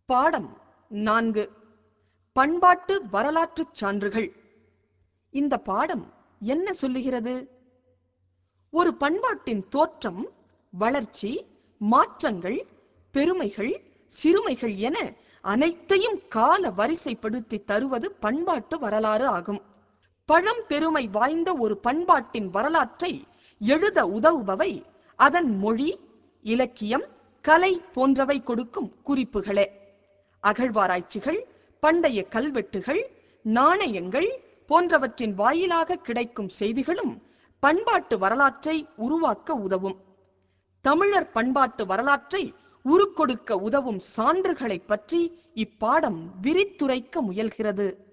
பாடம் 4. பண்பாட்டு வரலாற்றுச் சான்றுகள். இந்த பாடம் என்ன சொல்லுகிறது? ஒரு பண்பாட்டின் தோற்றம், வளர்ச்சி, மாற்றங்கள், பெருமைகள், சிறுமைகள் என அனைத்தையும் கால வரிசைப்படுத்தி தருவது பண்பாட்டு வரலாறு ஆகும். பழம்பெருமை வாய்ந்த ஒரு பண்பாட்டின் வரலாற்றை எழுத உதவுபவை அதன் மொழி, இலக்கியம், கலை போன்றவை கொடுக்கும் குறிப்புகளே. அகழ்வாராய்ச்சிகள், பண்டைய கல்வெட்டுகள், நாணயங்கள் போன்றவற்றின் வாயிலாக கிடைக்கும் செய்திகளும் பண்பாட்டு வரலாற்றை உருவாக்க உதவும். தமிழர் பண்பாட்டு வரலாற்றை உருக்கொடுக்க உதவும் சான்றுகளைப் பற்றி இப்பாடம் விரித்துரைக்க முயல்கிறது.